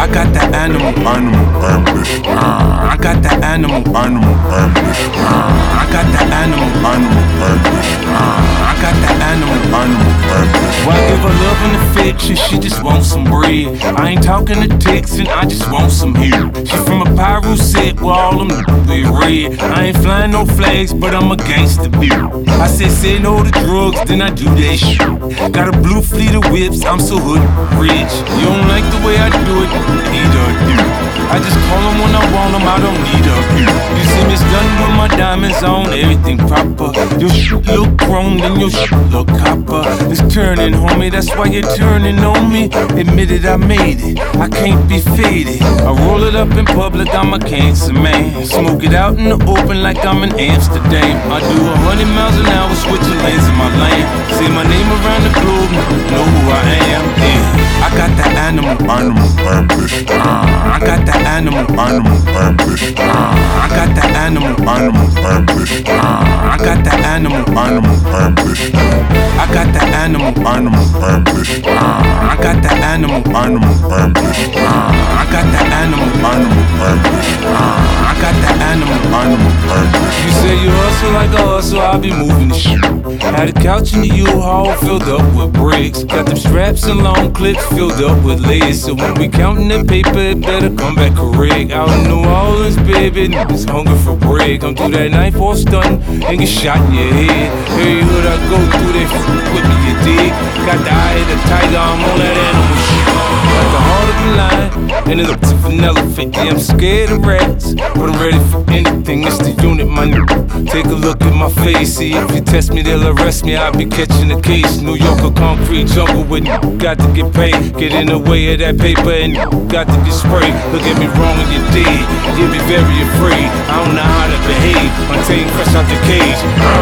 I got the animal ambition. I got the animal ambition. I got the animal ambition. I got the animal ambition. Why give her love and affection? She just wants some bread. I ain't talking to Texan, I just want some here. She from a pyro set where all them be red. I ain't flying no flags, but I'm a gangster beer. I said say no to drugs, then I do that shit. Got a blue fleet of whips, I'm so hood rich. You don't like the way I do it, either do. I just call them when I want them, I don't need a view. You see me stunning with my diamonds on, everything proper. Your shit look chrome, then your shit look copper. It's turning, homie, that's why you're turning on me. Admitted I made it, I can't be faded. I roll it up in public, I'm a cancer man. Smoke it out in the open like I'm in Amsterdam. I do 100 miles an hour, switching lanes in my lane. Say my name around the globe, know who I am. Yeah, I got the animal ambition. I got the animal ambition. I got the animal ambition. I got the animal ambition. I got the animal ambition. I got the animal ambition. I got the animal ambition. I got the animal ambition. You say you hustle like a hustle, I'll be moving the shit. Had a couch in the U-Haul filled up with bricks. Got them straps and long clips filled up with lace. So when we counting that paper, it better come back correct. Out in New Orleans, baby, niggas hungry for bread. Come do that knife or stunt and get shot in your head. Every hood I go through, they f with me, you dig? Got the eye of the tiger, I'm on that animal shit. Got the heart of a lion and the lips of an elephant. Yeah, I'm scared of rats, but I'm ready for anything. It's the unit, my nigga. Take a look at my face. See, if you test me, they'll arrest me. I'll be catching a case. New York, a concrete jungle with got to get paid. Get in the way of that paper and got to get sprayed. Look at me wrong and you're dead. You'll be very afraid. I don't know how to behave until you fresh out the cage.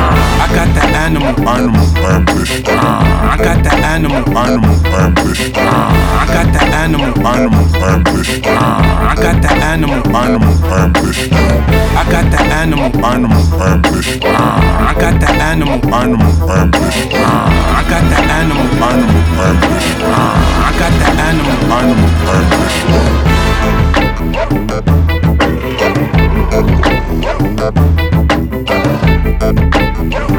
I got the animal ambition. I got the animal ambition. I got the animal ambition. I got the animal ambition. I got the animal ambition. I got the animal ambition. I got the animal ambition. I got the animal ambition.